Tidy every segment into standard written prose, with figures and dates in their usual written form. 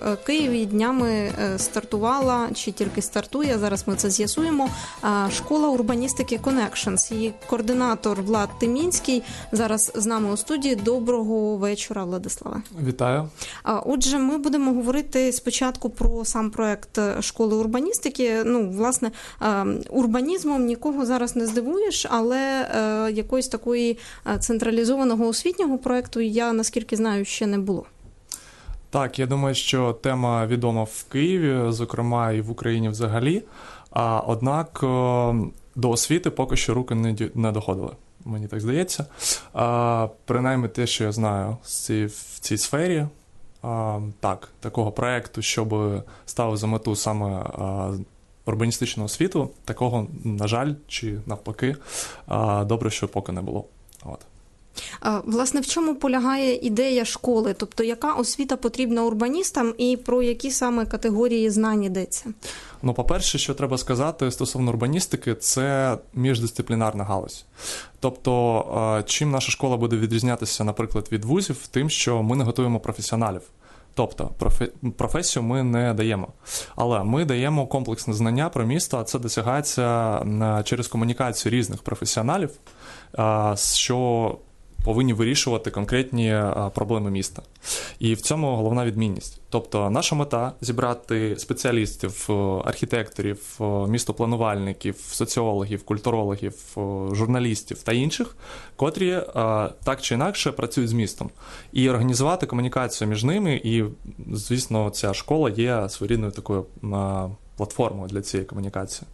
Києві днями стартувала, чи тільки стартує, зараз ми це з'ясуємо, школа урбаністики Connections. Її координатор Влад Тимінський зараз з нами у студії. Доброго вечора, Владиславе. Вітаю. Отже, ми будемо говорити спочатку про сам проект школи урбаністики. Власне, урбанізмом нікого зараз не здивуєш, але якоїсь такої централізованого освітнього проекту, я, наскільки знаю, ще не було. Так, я думаю, що тема відома в Києві, зокрема і в Україні взагалі, однак до освіти поки що руки не доходили, мені так здається. Принаймні те, що я знаю в цій сфері, такого проекту, щоб ставив за мету саме урбаністичну освіту, такого, на жаль, чи навпаки, добре, що поки не було. Власне, в чому полягає ідея школи? Тобто, яка освіта потрібна урбаністам і про які саме категорії знань йдеться? По-перше, що треба сказати стосовно урбаністики, це міждисциплінарна галузь. Тобто, чим наша школа буде відрізнятися, наприклад, від вузів? Тим, що ми не готуємо професіоналів. Тобто, професію ми не даємо. Але ми даємо комплексне знання про місто, а це досягається через комунікацію різних професіоналів, що повинні вирішувати конкретні проблеми міста. І в цьому головна відмінність. Тобто наша мета – зібрати спеціалістів, архітекторів, містопланувальників, соціологів, культурологів, журналістів та інших, котрі так чи інакше працюють з містом. І організувати комунікацію між ними, і, звісно, ця школа є своєрідною такою платформою для цієї комунікації.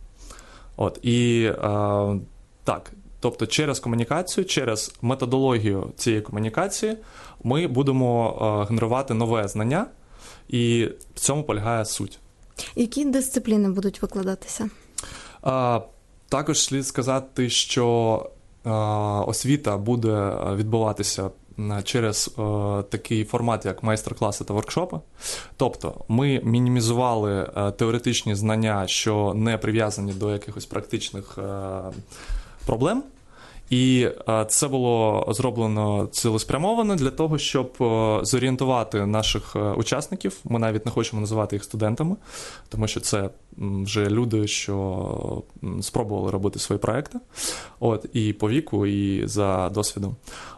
Тобто через комунікацію, через методологію цієї комунікації ми будемо генерувати нове знання, і в цьому полягає суть. Які дисципліни будуть викладатися? Також слід сказати, що освіта буде відбуватися через такий формат, як майстер-класи та воркшопи. Тобто ми мінімізували теоретичні знання, що не прив'язані до якихось практичних проблем. І це було зроблено цілеспрямовано для того, щоб зорієнтувати наших учасників. Ми навіть не хочемо називати їх студентами, тому що це вже люди, що спробували робити свої проекти. І по віку, і за досвідом.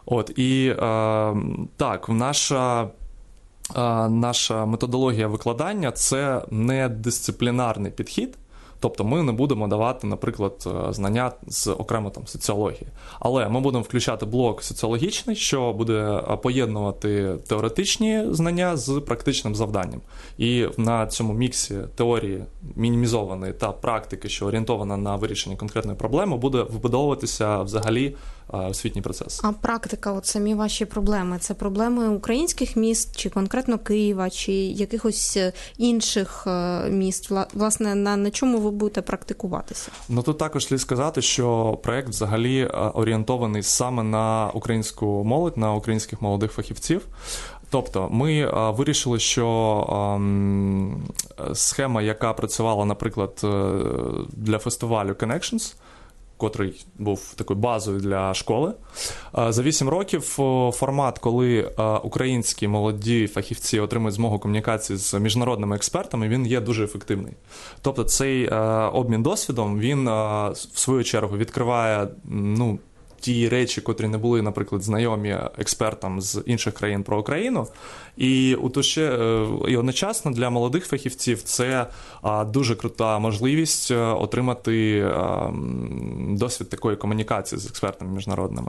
Наша методологія викладання – це не дисциплінарний підхід. Тобто ми не будемо давати, наприклад, знання з окремо соціології. Але ми будемо включати блок соціологічний, що буде поєднувати теоретичні знання з практичним завданням. І на цьому міксі теорії мінімізованої та практики, що орієнтована на вирішення конкретної проблеми, буде вибудовуватися взагалі освітній процес. А практика, самі ваші проблеми, це проблеми українських міст, чи конкретно Києва, чи якихось інших міст? Власне, на чому ви будете практикуватися? Тут також слід сказати, що проєкт взагалі орієнтований саме на українську молодь, на українських молодих фахівців. Тобто ми вирішили, що схема, яка працювала, наприклад, для фестивалю Connections, котрий був такою базою для школи. За 8 років формат, коли українські молоді фахівці отримують змогу комунікації з міжнародними експертами, він є дуже ефективний. Тобто цей обмін досвідом, він в свою чергу відкриває ті речі, котрі не були, наприклад, знайомі експертам з інших країн про Україну. І одночасно для молодих фахівців це дуже крута можливість отримати досвід такої комунікації з експертами міжнародними.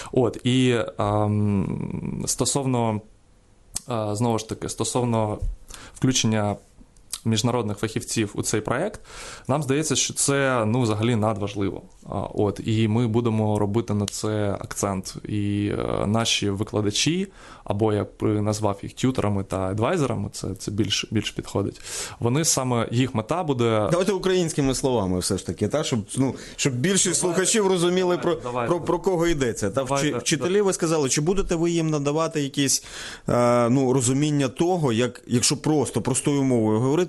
Стосовно включення міжнародних фахівців у цей проєкт, нам здається, що це взагалі надважливо. І ми будемо робити на це акцент. І наші викладачі, або я назвав їх тюторами та адвайзерами, це більш підходить, вони саме, їх мета буде... Давайте українськими словами все ж таки, щоб більшість слухачів розуміли, про кого йдеться. Вчителі, ви сказали, чи будете ви їм надавати якісь розуміння того, якщо простою мовою говорити,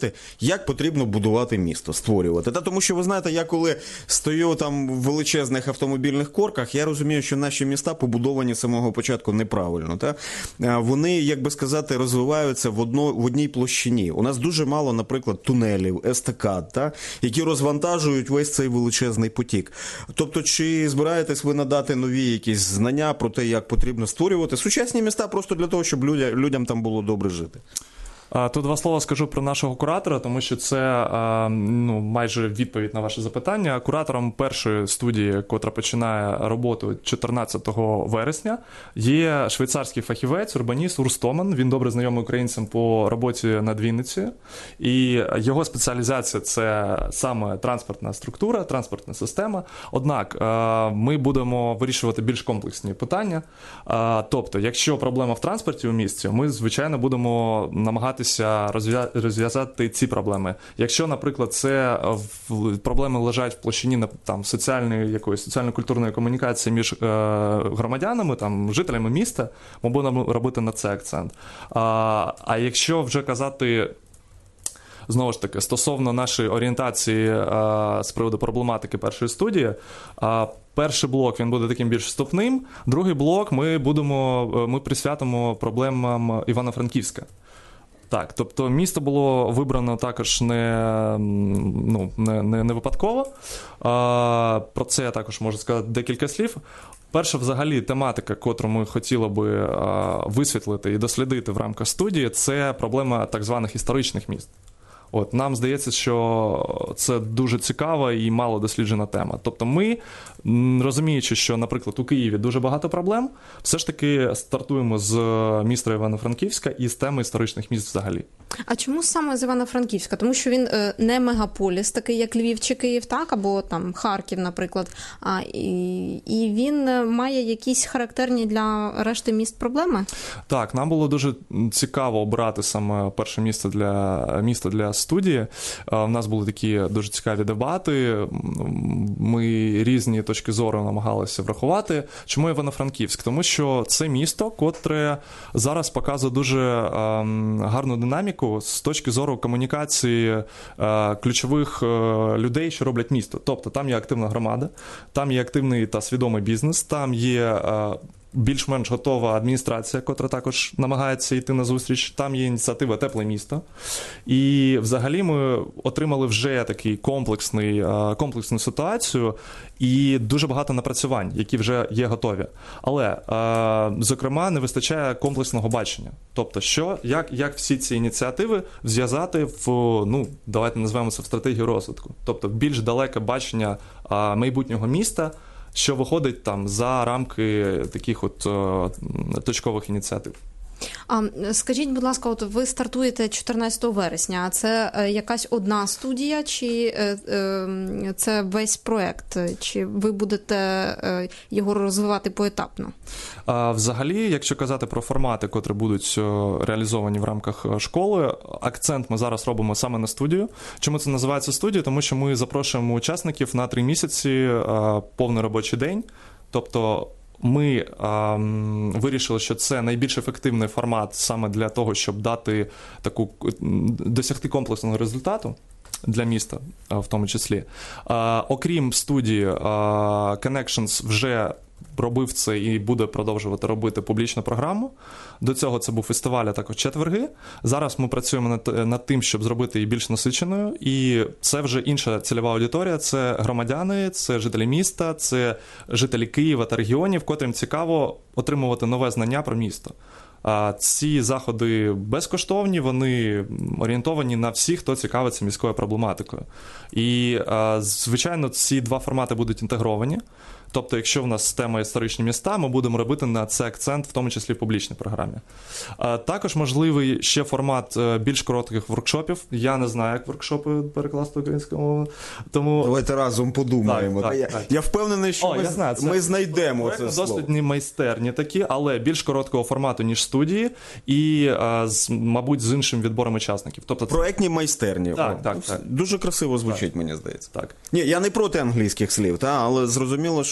розповісти, як потрібно будувати місто, створювати. Тому що, ви знаєте, я коли стою там в величезних автомобільних корках, я розумію, що наші міста побудовані з самого початку неправильно. Вони, як би сказати, розвиваються в одній площині. У нас дуже мало, наприклад, тунелів, естакад, які розвантажують весь цей величезний потік. Тобто, чи збираєтесь ви надати нові якісь знання про те, як потрібно створювати сучасні міста просто для того, щоб людям там було добре жити? Тут два слова скажу про нашого куратора, тому що це майже відповідь на ваше запитання. Куратором першої студії, котра починає роботу 14 вересня, є швейцарський фахівець, урбаніст Урс Томан. Він добре знайомий українцям по роботі над Вінницею. І його спеціалізація – це саме транспортна структура, транспортна система. Однак ми будемо вирішувати більш комплексні питання. Тобто, якщо проблема в транспорті у місті, ми, звичайно, будемо намагатися розв'язати ці проблеми. Якщо, наприклад, це проблеми лежать в площині соціально-культурної комунікації між громадянами, жителями міста, ми будемо робити на це акцент. А якщо вже казати, знову ж таки, стосовно нашої орієнтації з приводу проблематики першої студії, перший блок, він буде таким більш вступним, другий блок ми присвятимо проблемам Івано-Франківська. Так, тобто місто було вибрано також не випадково. Про це я також можу сказати декілька слів. Перша взагалі тематика, котру ми хотіли би висвітлити і дослідити в рамках студії, це проблема так званих історичних міст. Нам здається, що це дуже цікава і мало досліджена тема. Тобто ми, розуміючи, що, наприклад, у Києві дуже багато проблем, все ж таки стартуємо з міста Івано-Франківська і з теми історичних міст взагалі. А чому саме з Івано-Франківська? Тому що він не мегаполіс, такий як Львів чи Київ, або Харків, наприклад. І він має якісь характерні для решти міст проблеми? Так, нам було дуже цікаво обрати саме перше місто для студії. У нас були такі дуже цікаві дебати. Ми різні точки зору намагалися врахувати. Чому Івано-Франківськ? Тому що це місто, котре зараз показує дуже гарну динаміку з точки зору комунікації ключових людей, що роблять місто. Тобто там є активна громада, там є активний та свідомий бізнес, там є більш-менш готова адміністрація, котра також намагається йти на зустріч. Там є ініціатива «Тепле місто». І взагалі ми отримали вже такий комплексну ситуацію і дуже багато напрацювань, які вже є готові. Але, зокрема, не вистачає комплексного бачення. Тобто, як всі ці ініціативи зв'язати давайте назвемо це в стратегію розвитку. Тобто, більш далеке бачення майбутнього міста, що виходить за рамки таких точкових ініціатив. Скажіть, будь ласка, ви стартуєте 14 вересня, а це якась одна студія, чи це весь проект? Чи ви будете його розвивати поетапно? Взагалі, якщо казати про формати, котрі будуть реалізовані в рамках школи, акцент ми зараз робимо саме на студію. Чому це називається студія? Тому що ми запрошуємо учасників на 3 місяці повний робочий день. Тобто ми вирішили, що це найбільш ефективний формат саме для того, щоб досягти комплексного результату для міста, в тому числі. Окрім студії, Connections вже робив це і буде продовжувати робити публічну програму. До цього це був фестиваль, а також четверги. Зараз ми працюємо над тим, щоб зробити її більш насиченою. І це вже інша цільова аудиторія. Це громадяни, це жителі міста, це жителі Києва та регіонів, котрим цікаво отримувати нове знання про місто. Ці заходи безкоштовні, вони орієнтовані на всіх, хто цікавиться міською проблематикою. І, звичайно, ці два формати будуть інтегровані. Тобто, якщо в нас тема історичні міста, ми будемо робити на це акцент, в тому числі в публічній програмі. Також можливий ще формат більш коротких воркшопів. Я не знаю, як воркшопи перекласти українською мовою. Тому... Давайте разом подумаємо. Так. Я впевнений, що ми знайдемо це слово. Дослідні майстерні такі, але більш короткого формату, ніж студії, і, мабуть, з іншим відбором учасників. Тобто, проектні майстерні. Так. Дуже красиво звучить, мені здається. Так. Ні, я не проти англійських слів, але зрозуміло, що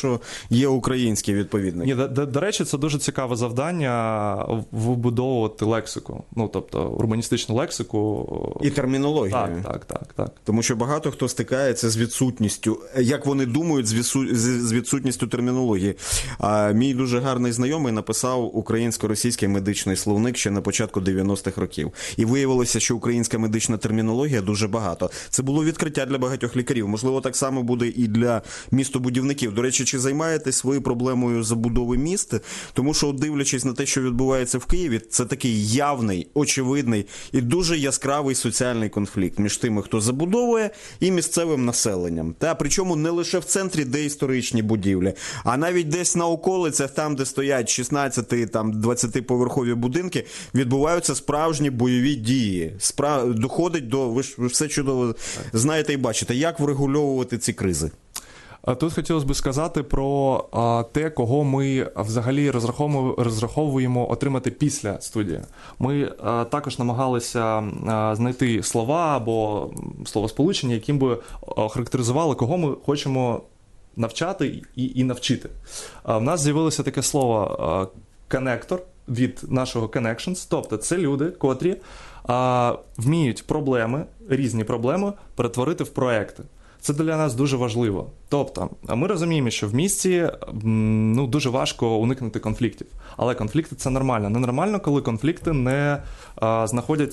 що є українські відповідники? Ні, до речі, це дуже цікаве завдання вибудовувати лексику. Ну, тобто, урбаністичну лексику. І термінологію. Так. Тому що багато хто стикається з відсутністю, як вони думають, з відсутністю термінології. Мій дуже гарний знайомий написав українсько-російський медичний словник ще на початку 90-х років. І виявилося, що українська медична термінологія дуже багато. Це було відкриття для багатьох лікарів. Можливо, так само буде і для містобудівників. До речі, чи займаєтесь ви проблемою забудови міст? Тому що, дивлячись на те, що відбувається в Києві, це такий явний, очевидний і дуже яскравий соціальний конфлікт між тими, хто забудовує, і місцевим населенням. Причому не лише в центрі, де історичні будівлі, а навіть десь на околицях, там, де стоять 16-20-поверхові будинки, відбуваються справжні бойові дії. Доходить до... Ви все чудово знаєте і бачите. Як врегульовувати ці кризи? Тут хотілося б сказати про те, кого ми взагалі розраховуємо отримати після студії. Ми також намагалися знайти слова або словосполучення, яким би характеризували, кого ми хочемо навчати і навчити. В нас з'явилося таке слово «коннектор» від нашого «connections», тобто це люди, котрі вміють різні проблеми перетворити в проекти. Це для нас дуже важливо. Тобто, ми розуміємо, що в місті дуже важко уникнути конфліктів. Але конфлікти – це нормально. Ненормально, коли конфлікти не знаходять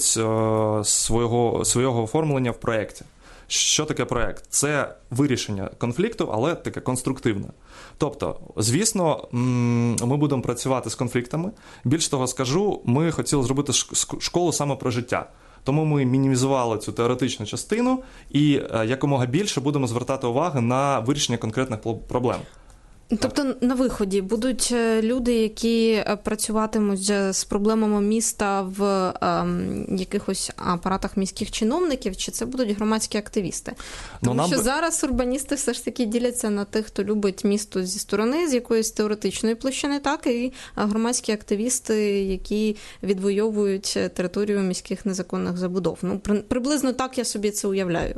свого оформлення в проєкті. Що таке проєкт? Це вирішення конфлікту, але таке конструктивне. Тобто, звісно, ми будемо працювати з конфліктами. Більш того скажу, ми хотіли зробити школу саме про життя. Тому ми мінімізували цю теоретичну частину і якомога більше будемо звертати увагу на вирішення конкретних проблем. Тобто на виході будуть люди, які працюватимуть з проблемами міста в якихось апаратах міських чиновників, чи це будуть громадські активісти? Тому що зараз урбаністи все ж таки діляться на тих, хто любить місто зі сторони, з якоїсь теоретичної площини, так, і громадські активісти, які відвоюють територію міських незаконних забудов. Приблизно так я собі це уявляю.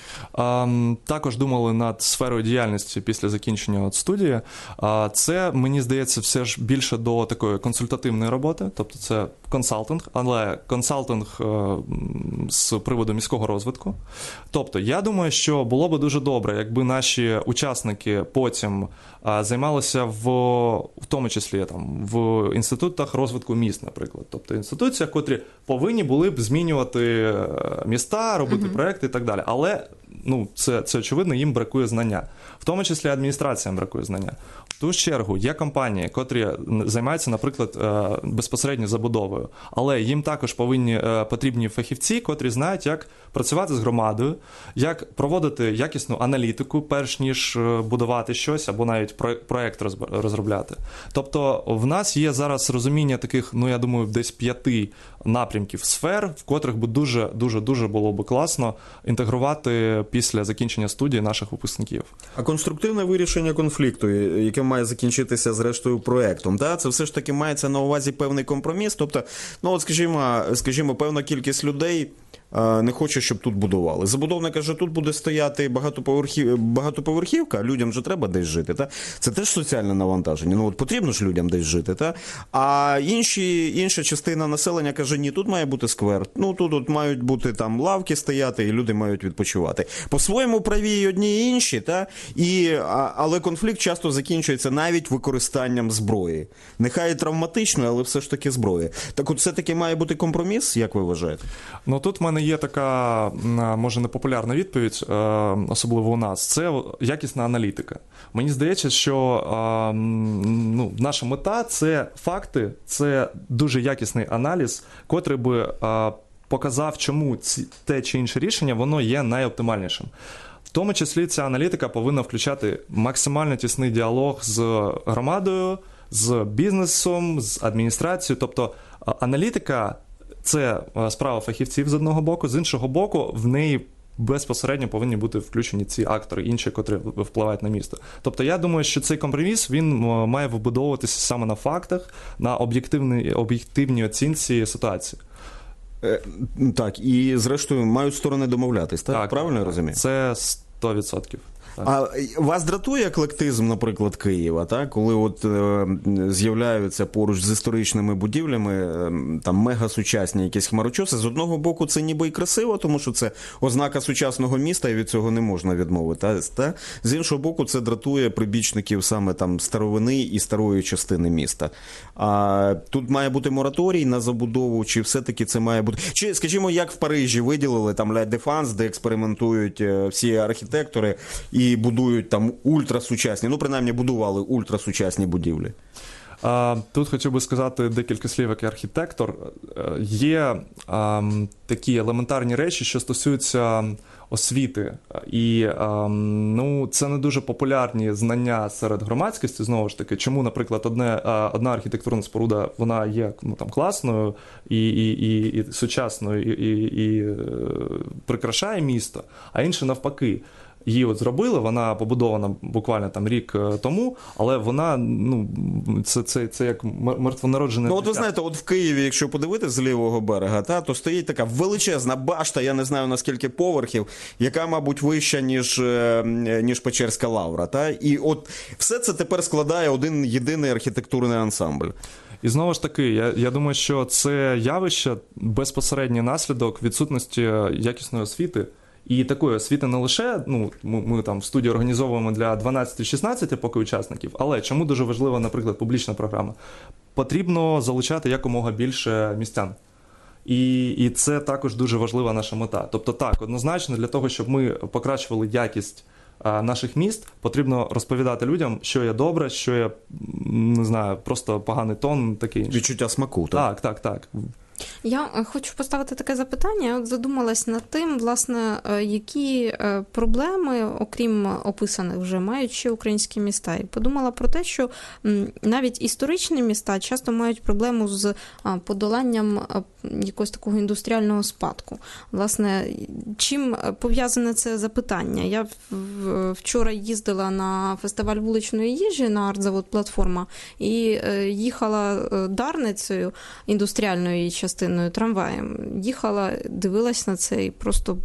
Також думали над сферою діяльності після закінчення студії. Це, мені здається, все ж більше до такої консультативної роботи, тобто це консалтинг, але консалтинг з приводу міського розвитку. Тобто, я думаю, що було б дуже добре, якби наші учасники потім займалися в тому числі в інститутах розвитку міст, наприклад. Тобто інституціях, котрі повинні були б змінювати міста, робити проекти і так далі. Але це очевидно, їм бракує знання. В тому числі адміністраціям бракує знання. В ту ж чергу є компанії, котрі займаються, наприклад, безпосередньо забудовою, але їм також потрібні фахівці, котрі знають, як працювати з громадою, як проводити якісну аналітику, перш ніж будувати щось, або навіть проєкт розробляти. Тобто в нас є зараз розуміння таких, я думаю, десь 5 напрямків сфер, в котрих би дуже було б класно інтегрувати після закінчення студії наших випускників. А конструктивне вирішення конфлікту, яке має закінчитися зрештою проєктом, це все ж таки мається на увазі певний компроміс, тобто, скажімо, певна кількість людей не хоче, щоб тут будували. Забудовник каже, тут буде стояти багатоповерхівка, людям же треба десь жити. Це теж соціальне навантаження. Потрібно ж людям десь жити. А інша частина населення каже, ні, тут має бути сквер, тут мають бути лавки стояти, і люди мають відпочивати. По-своєму праві і одні, і інші, але конфлікт часто закінчується навіть використанням зброї. Нехай і травматичної, але все ж таки зброї. Так от все-таки має бути компроміс, як ви вважаєте? Тут в мене є така, може, непопулярна відповідь, особливо у нас. Це якісна аналітика. Мені здається, що наша мета – це факти, це дуже якісний аналіз, котрий би показав, чому те чи інше рішення, воно є найоптимальнішим. В тому числі ця аналітика повинна включати максимально тісний діалог з громадою, з бізнесом, з адміністрацією. Тобто аналітика – це справа фахівців з одного боку, з іншого боку в неї безпосередньо повинні бути включені ці актори, інші, котрі впливають на місто. Тобто я думаю, що цей компроміс, він має вибудовуватися саме на фактах, на об'єктивній оцінці ситуації. Так, і зрештою мають сторони домовлятись, так? Правильно я розумію? Це 100%. А вас дратує еклектизм, наприклад, Києва, так? Коли от з'являються поруч з історичними будівлями там мегасучасні якісь хмарочоси? З одного боку, це ніби і красиво, тому що це ознака сучасного міста, і від цього не можна відмовити. Та? З іншого боку, це дратує прибічників саме там старовини і старої частини міста. А тут має бути мораторій на забудову, чи все-таки це має бути... Чи, скажімо, як в Парижі виділили там Ля Дефанс, де експериментують всі архітектори і будують там ультрасучасні, ну, принаймні, будували ультрасучасні будівлі. Тут хотів би сказати декілька слів як архітектор. Є такі елементарні речі, що стосуються освіти. І ну, це не дуже популярні знання серед громадськості, знову ж таки. Чому, наприклад, одна архітектурна споруда, вона є там класною і сучасною, і прикрашає місто, а інша навпаки. Її от зробили, вона побудована буквально там рік тому, але вона, ну, це як мертвонароджене. Ну, от ви знаєте, от в Києві, якщо подивитися з лівого берега, то стоїть така величезна башта, я не знаю на скільки поверхів, яка, мабуть, вища, ніж Печерська лавра. І от все це тепер складає один єдиний архітектурний ансамбль. І знову ж таки, я думаю, що це явище безпосередній наслідок відсутності якісної освіти. І такої освіти не лише, ну, ми там в студії організовуємо для 12-16 поки учасників, але чому дуже важлива, наприклад, публічна програма? Потрібно залучати якомога більше містян. І це також дуже важлива наша мета. Тобто так, однозначно, для того, щоб ми покращували якість наших міст, потрібно розповідати людям, що є добре, що є, не знаю, просто поганий тон, таке інше. Відчуття смаку, так? Так. Я хочу поставити таке запитання. Я от задумалась над тим, власне, які проблеми, окрім описаних вже, мають ще українські міста. І подумала про те, що навіть історичні міста часто мають проблему з подоланням якогось такого індустріального спадку. Власне, чим пов'язане це запитання? Я вчора їздила на фестиваль вуличної їжі на артзавод «Платформа» і їхала Дарницею, індустріальною частиною трамваєм. Їхала, дивилась на це і просто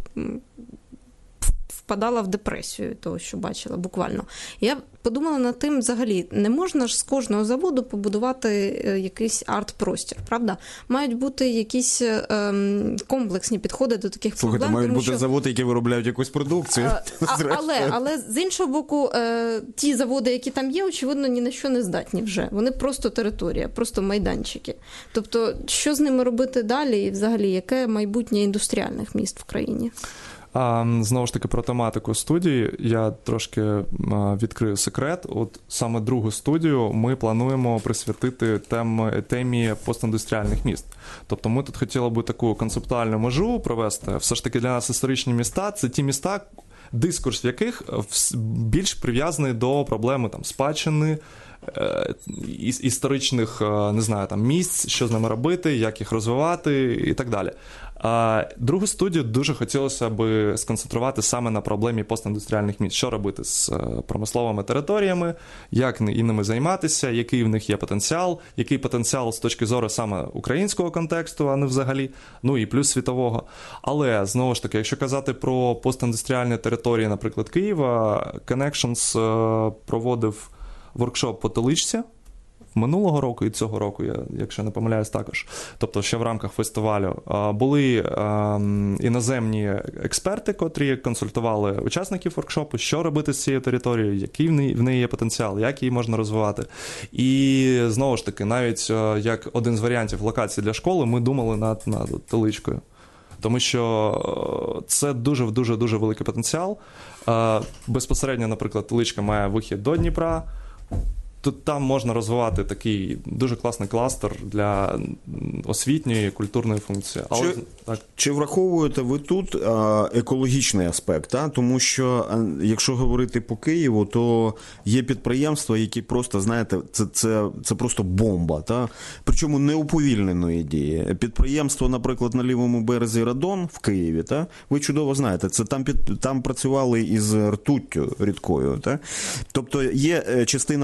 впадала в депресію того, що бачила, буквально. Я подумала над тим, взагалі, не можна ж з кожного заводу побудувати якийсь арт-простір, правда? Мають бути якісь комплексні підходи до таких проблем. Слухайте, мають бути заводи, які виробляють якусь продукцію. Але з іншого боку, ті заводи, які там є, очевидно, ні на що не здатні вже. Вони просто територія, просто майданчики. Тобто, що з ними робити далі і взагалі, яке майбутнє індустріальних міст в країні? Знову ж таки, про тематику студії я трошки відкрию секрет. От саме другу студію ми плануємо присвятити темі постіндустріальних міст. Тобто ми тут хотіли би таку концептуальну межу провести. Все ж таки для нас історичні міста – це ті міста, дискурс в яких більш прив'язаний до проблеми там спадщини, історичних, не знаю, там місць, що з ними робити, як їх розвивати і так далі. Другу студію дуже хотілося б сконцентрувати саме на проблемі постіндустріальних міст. Що робити з промисловими територіями, як ними займатися, який в них є потенціал, який потенціал з точки зору саме українського контексту, а не взагалі, ну і плюс світового. Але, знову ж таки, якщо казати про постіндустріальні території, наприклад, Києва, Connections проводив воркшоп по Теличці минулого року і цього року, якщо не помиляюсь, також. Тобто ще в рамках фестивалю. Були іноземні експерти, котрі консультували учасників воркшопу, що робити з цією територією, який в неї є потенціал, як її можна розвивати. І, знову ж таки, навіть як один з варіантів локації для школи, ми думали над Теличкою. Тому що це дуже великий потенціал. Безпосередньо, наприклад, Теличка має вихід до Дніпра. Тут там можна розвивати такий дуже класний кластер для освітньої, культурної функції. Чи враховуєте ви тут екологічний аспект? Тому що, якщо говорити по Києву, то є підприємства, які просто, знаєте, це просто бомба. Причому не уповільненої дії. Підприємство, наприклад, на лівому березі Радон в Києві, ви чудово знаєте, це там працювали із ртуттю рідкою. Тобто є частина території,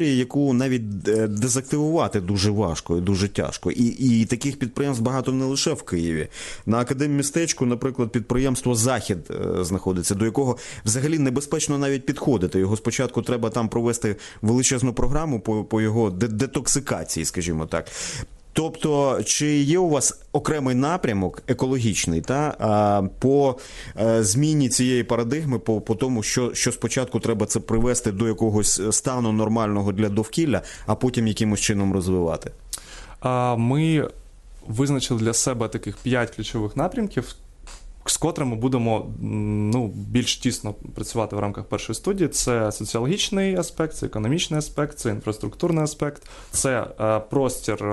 території, яку навіть дезактивувати дуже важко і дуже тяжко. І таких підприємств багато не лише в Києві. На Академмістечку, наприклад, підприємство «Захід» знаходиться, до якого взагалі небезпечно навіть підходити. Його спочатку треба там провести величезну програму по його детоксикації, скажімо так. Тобто, чи є у вас окремий напрямок екологічний по зміні цієї парадигми, по тому, що спочатку треба це привести до якогось стану нормального для довкілля, а потім якимось чином розвивати? Ми визначили для себе таких 5 ключових напрямків, з котрими будемо більш тісно працювати в рамках першої студії. Це соціологічний аспект, це економічний аспект, це інфраструктурний аспект, це простір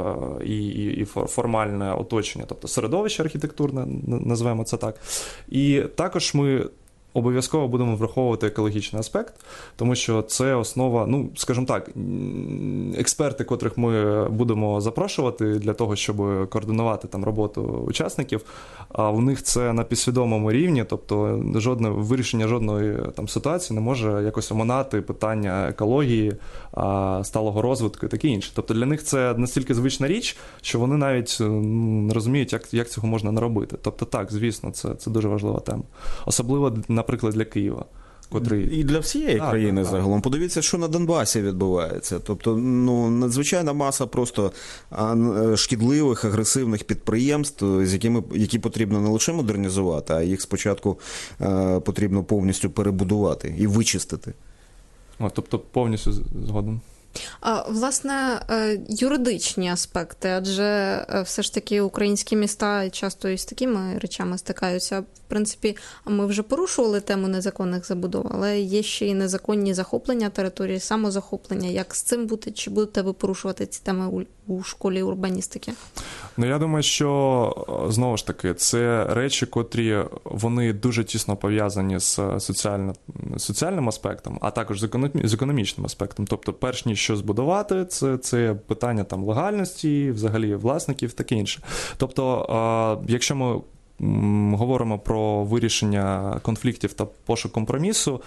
і формальне оточення, тобто середовище архітектурне, назвемо це так. І також ми обов'язково будемо враховувати екологічний аспект, тому що це основа, скажімо так, експерти, котрих ми будемо запрошувати для того, щоб координувати там роботу учасників, а у них це на підсвідомому рівні, тобто вирішення жодної там ситуації не може якось оминати питання екології, сталого розвитку і таке інше. Тобто для них це настільки звична річ, що вони навіть не розуміють, як цього можна не робити. Тобто так, звісно, це дуже важлива тема. Особливо, наприклад, для Києва. І для всієї країни загалом. Подивіться, що на Донбасі відбувається. Тобто, надзвичайна маса просто шкідливих, агресивних підприємств, які потрібно не лише модернізувати, а їх спочатку потрібно повністю перебудувати і вичистити. Тобто повністю згоден. Власне, юридичні аспекти, адже все ж таки українські міста часто із такими речами стикаються. В принципі, ми вже порушували тему незаконних забудов, але є ще й незаконні захоплення території, самозахоплення. Як з цим бути? Чи будете ви порушувати ці теми у школі урбаністики? Я думаю, що, знову ж таки, це речі, котрі вони дуже тісно пов'язані з соціальним аспектом, а також з економічним аспектом. Тобто, перш ніж що збудувати, це питання там легальності, взагалі власників, таке інше. Тобто, якщо ми говоримо про вирішення конфліктів та пошук компромісу,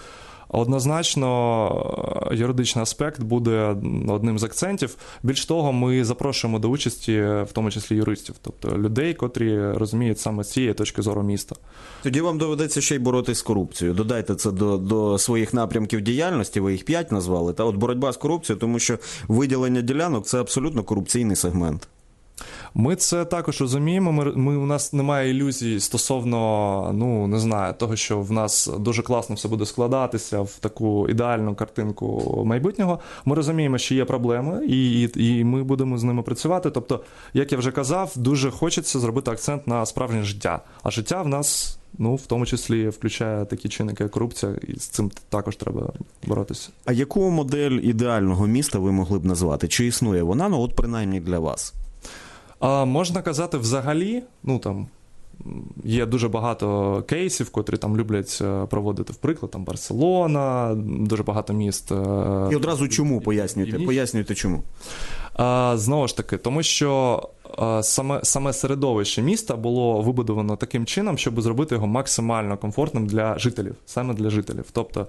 однозначно юридичний аспект буде одним з акцентів. Більш того, ми запрошуємо до участі, в тому числі юристів, тобто людей, котрі розуміють саме з цієї точки зору міста. Тоді вам доведеться ще й боротись з корупцією. Додайте це до своїх напрямків діяльності, ви їх 5 назвали, от боротьба з корупцією, тому що виділення ділянок – це абсолютно корупційний сегмент. Ми це також розуміємо. У нас немає ілюзій стосовно, не знаю, того, що в нас дуже класно все буде складатися в таку ідеальну картинку майбутнього. Ми розуміємо, що є проблеми, і ми будемо з ними працювати. Тобто, як я вже казав, дуже хочеться зробити акцент на справжнє життя. А життя в нас, в тому числі, включає такі чинники, як корупція, і з цим також треба боротися. А яку модель ідеального міста ви могли б назвати? Чи існує вона, принаймні для вас? Можна казати, взагалі, є дуже багато кейсів, котрі там люблять проводити в приклад, там Барселона, дуже багато міст. І одразу чому пояснюйте? Пояснюйте чому. Знову ж таки, тому що саме середовище міста було вибудовано таким чином, щоб зробити його максимально комфортним для жителів, саме для жителів. Тобто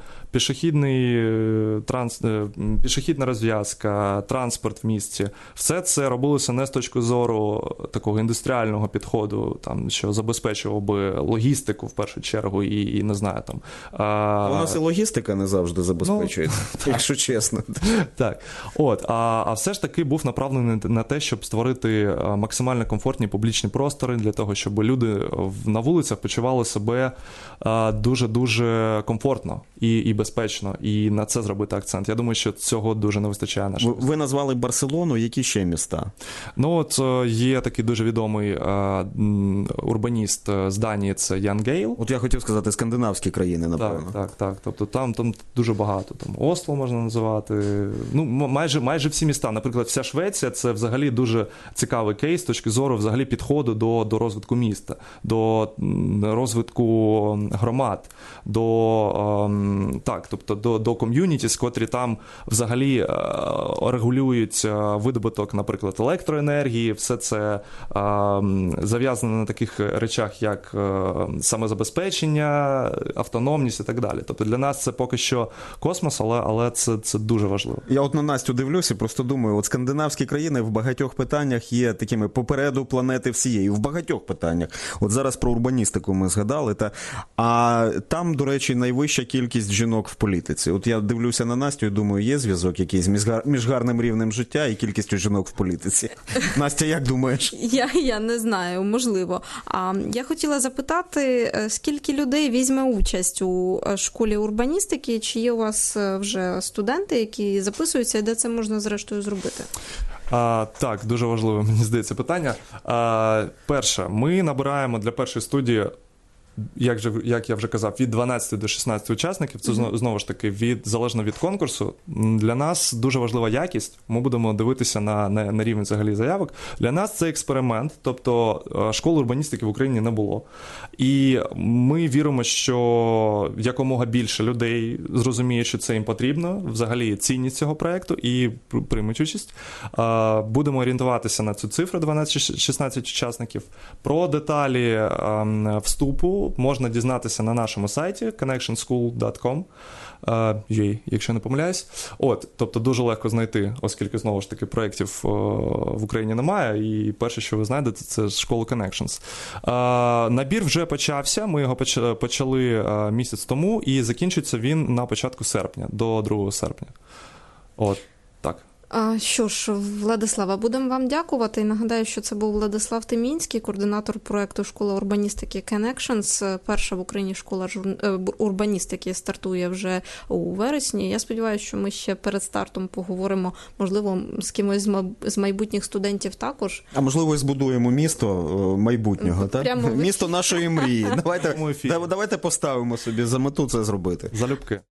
пішохідна розв'язка, транспорт в місті, все це робилося не з точки зору такого індустріального підходу, що забезпечував би логістику в першу чергу і не знаю там. У нас і логістика не завжди забезпечується, якщо чесно. Так. А все ж таки був направлений на те, щоб створити максимально комфортні публічні простори для того, щоб люди на вулицях почували себе дуже-дуже комфортно і безпечно, і на це зробити акцент. Я думаю, що цього дуже не вистачає нашим. Ви назвали Барселону, які ще міста? Є такий дуже відомий урбаніст з Данії, це Ян Гейл. Я хотів сказати, скандинавські країни, напевно. Так. Тобто там дуже багато. Там Осло можна називати. Майже всі міста. Наприклад, вся Швеція – це взагалі дуже цікавий кейс з точки зору взагалі підходу до розвитку міста, до розвитку громад, до Так, тобто до ком'юнітіс, котрі там взагалі регулюють видобуток, наприклад, електроенергії, все це зав'язано на таких речах, як самозабезпечення, автономність і так далі. Тобто для нас це поки що космос, але це дуже важливо. Я от на Настю дивлюся, просто думаю, от скандинавські країни в багатьох питаннях є такими попереду планети всієї, в багатьох питаннях. От зараз про урбаністику ми згадали, а там, до речі, найвища кількість жінок в політиці. От я дивлюся на Настю і думаю, є зв'язок якийсь між гарним рівнем життя і кількістю жінок в політиці? Настя, як думаєш? Я не знаю, можливо. Я хотіла запитати, скільки людей візьме участь у школі урбаністики? Чи є у вас вже студенти, які записуються, і де це можна зрештою зробити? Так, дуже важливе, мені здається, питання. Перше, ми набираємо для першої студії, як я вже казав, від 12 до 16 учасників. Це знову ж таки залежно від конкурсу. Для нас дуже важлива якість. Ми будемо дивитися на рівень взагалі заявок. Для нас це експеримент, тобто школи урбаністики в Україні не було. І ми віримо, що якомога більше людей зрозуміє, що це їм потрібно, взагалі цінність цього проєкту і приймуть участь. Будемо орієнтуватися на цю цифру 12-16 учасників. Про деталі вступу можна дізнатися на нашому сайті connectionschool.com, якщо не помиляюсь. Тобто дуже легко знайти, оскільки, знову ж таки, проєктів в Україні немає, і перше, що ви знайдете, це школа Connections. Набір вже почався, ми його почали місяць тому, і закінчиться він на початку серпня, до 2 серпня. Так. Що ж, Владислава, будемо вам дякувати. І нагадаю, що це був Владислав Тимінський, координатор проєкту «Школа урбаністики Connections». Перша в Україні школа урбаністики стартує вже у вересні. Я сподіваюся, що ми ще перед стартом поговоримо, можливо, з кимось з майбутніх студентів також. А можливо, і збудуємо місто майбутнього, так? Місто нашої мрії. Давайте поставимо собі за мету це зробити. Залюбки.